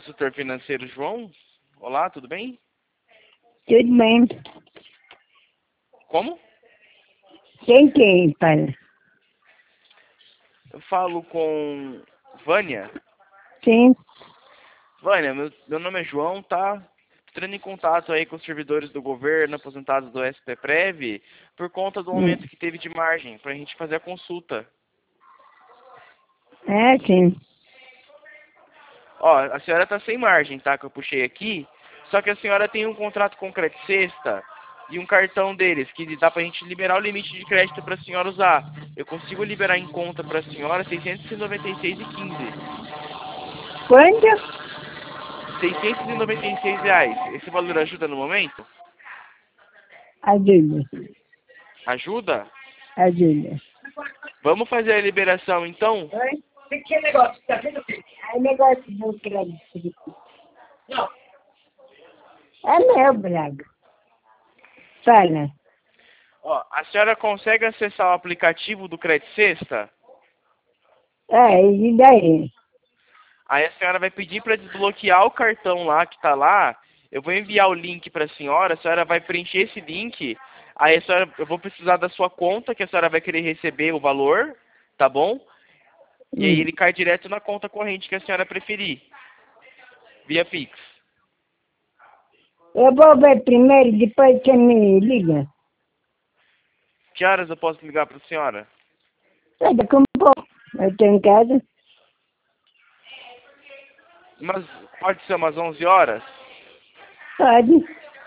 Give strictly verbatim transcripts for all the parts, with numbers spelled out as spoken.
consultor financeiro João. Olá, tudo bem? Tudo bem. Como? Quem quem fala? Eu falo com Vânia. Sim. Vânia, meu, meu nome é João, tá? Entrando em contato aí com os servidores do governo, aposentados do S P Prev, por conta do Hum. aumento que teve de margem, pra gente fazer a consulta. É, sim. Ó, a senhora tá sem margem, tá? Que eu puxei aqui. Só que a senhora tem um contrato com Credit Sexta e um cartão deles, que dá pra gente liberar o limite de crédito pra senhora usar. Eu consigo liberar em conta pra senhora seiscentos e noventa e seis reais e quinze centavos. Quanto? seiscentos e noventa e seis reais. Esse valor ajuda no momento? Ajuda. Ajuda? Ajuda. Vamos fazer a liberação então? Oi? O que é negócio? Tá vendo o quê? É negócio do crédito. Não. É meu, Braga. Fala. Ó, a senhora consegue acessar o aplicativo do Credit Sexta? É, e daí? Aí a senhora vai pedir para desbloquear o cartão lá que tá lá. Eu vou enviar o link para a senhora, a senhora vai preencher esse link. Aí a senhora, eu vou precisar da sua conta, que a senhora vai querer receber o valor, tá bom? E aí Hum. ele cai direto na conta corrente que a senhora preferir, via Pix. Eu vou ver primeiro, depois você me liga. Que horas eu posso ligar para a senhora? Sai daqui um pouco. Eu estou em casa. Mas pode ser umas onze horas? Pode.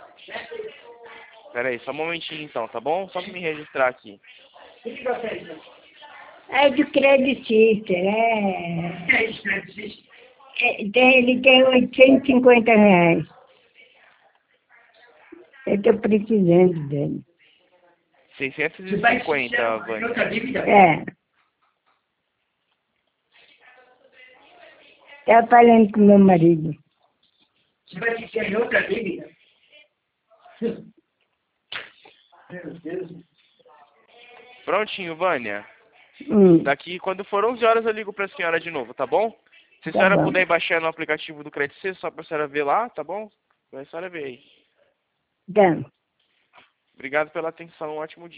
Pera aí, só um momentinho então, tá bom? Só pra me registrar aqui. É de creditista, é. É, tem- ele tem oitocentos e cinquenta reais. Eu estou precisando dele. seiscentos e cinquenta, Vânia. É. Tá falando com meu marido. Você vai ficar em outra dívida? Meu Deus. Prontinho, Vânia. Hum, Daqui, quando for onze horas, eu ligo pra senhora de novo, tá bom? Se a tá senhora bom. puder ir baixando o aplicativo do Credit Sexta, só pra senhora ver lá, tá bom? Vai a senhora ver aí. Tá. Obrigado pela atenção, um ótimo dia.